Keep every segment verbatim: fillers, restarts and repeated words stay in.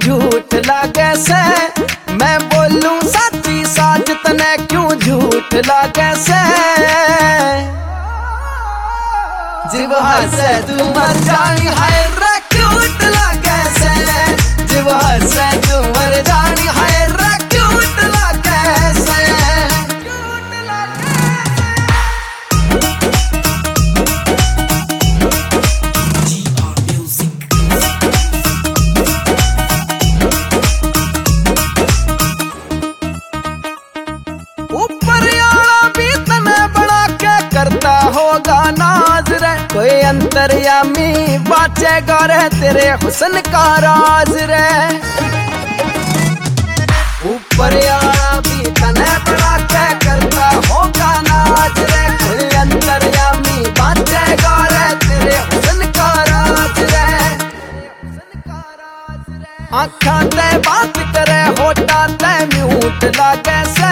झूठ लागे से, मैं बोलूं सच्ची साच तने क्यों झूठ लागे से। जीव हंसे तू मर जानी हाय रे क्यूट लागे से, जीव हंसे तू मर जानी हाय रे क्यूट लागे से। ऊपर यारा भी तने बड़ा के करता होगा नाज रे, कोई अंतर्यामी बाचेगा रे तेरे हुस्न का राज रे। ऊपर यारा भी तने बड़ा के करता होगा नाज रे, कोई अंतर्यामी बाचेगा रे तेरे हुस्न का राज रे। आँखा ते बात करे होठा ते म्यूट लागे से,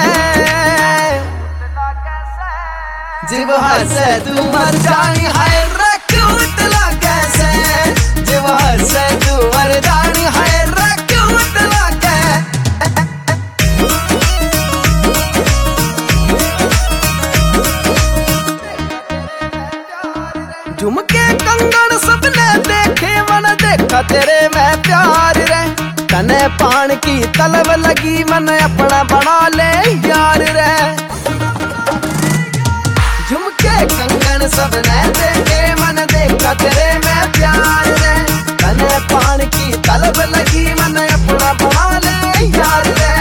जीव हंसे तू मर जानी हाय रे क्यूट लागे से, जीव हंसे तू मर जानी हाय रे क्यूट लागे। झुमके कंगन सबने देखे मन देखा तेरे में प्यार रे, तने पान की तलब लगी मन अपना बना ले यार रे। झुमके कंगन सबने देखे मन देखा तेरे में प्यार रे, तने पान की तलब लगी मन अपना बना ले यार रे।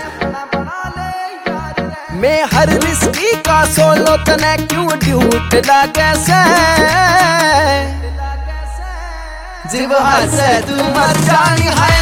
मैं हर रिश्ती का सोलो तने क्यों झूठ लागे से, जीव हंसे तू मर जानी हाय